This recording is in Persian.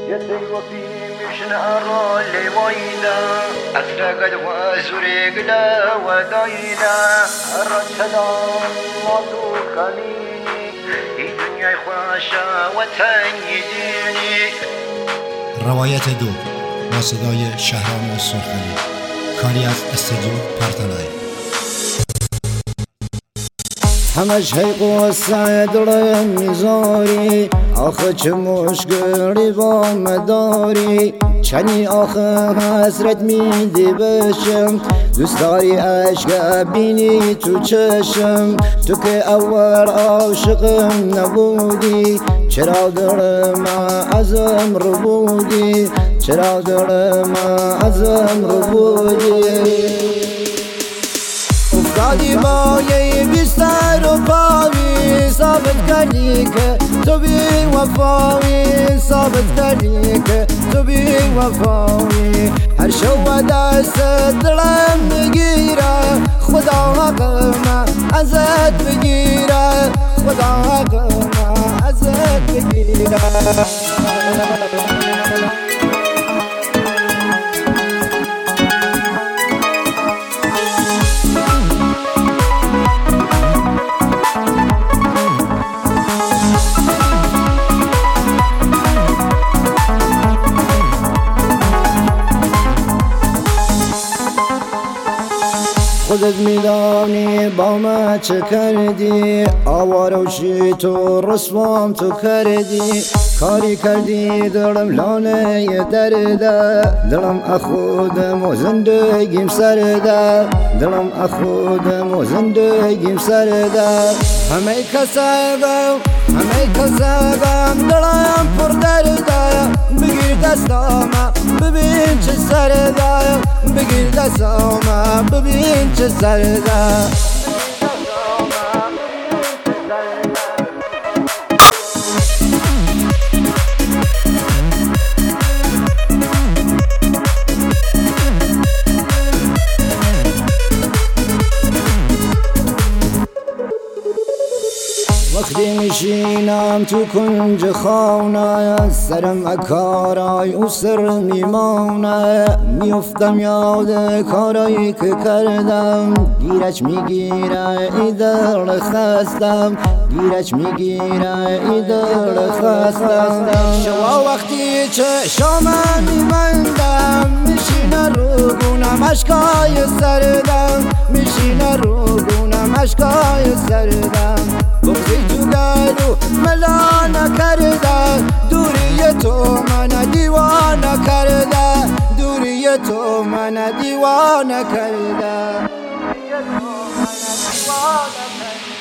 يدي وفي مشن أرولي ويدا أسرقد وزرقدا ودايدا الرجلا مطو كميني الدنيا خواشا وتنيديني. روایت دو با صدای شهرام سرخلی، کاری از استودیو پرتنای. همش هی قصه دل میذاری، آخه چه مشکلی با مداری، چنی آخه حسرت میدی بشم، دوست داری عشق بینی تو چشم، تو که اول عاشقم نبودی، چرا دل من ازم رو بودی، چرا دل من ازم رو بودی. افتادی با یه بیستر و پاوی، ثابت کردی که تو بی وفاوی، ثابت کردی که تو بی وفاوی. هر شو دست دلم بگیره، خدا حق من ازت بگیره، خدا حق من ازت بگیره. خودت میدانی با من چه کردی، آواره و شیط و رسوام تو کردی، کاری کردی دلم لانه درده، دلم اخودم و زندگیم سرده، دلم اخودم و زندگیم سرده. همه کسادم دلم پر درده، بگیر دستام ببین چه سرده، بگیر دستام ببین چه سرده. وقتی میشینم تو کنج خانه، سرم اکارای او سر میمانه، میفتم یاد کارایی که کردم، گیرش میگیره ای دل خستم، گیرش میگیره ای دل خستم. شوا وقتی چشامم میبندم، میشینه رو گونم اشکای سردم، میشینه رو گونم اشکای سردم. بغضی تو دلو ملا نکرده، دوری تو من دیوانه کرده، دوری تو من دیوانه کرده.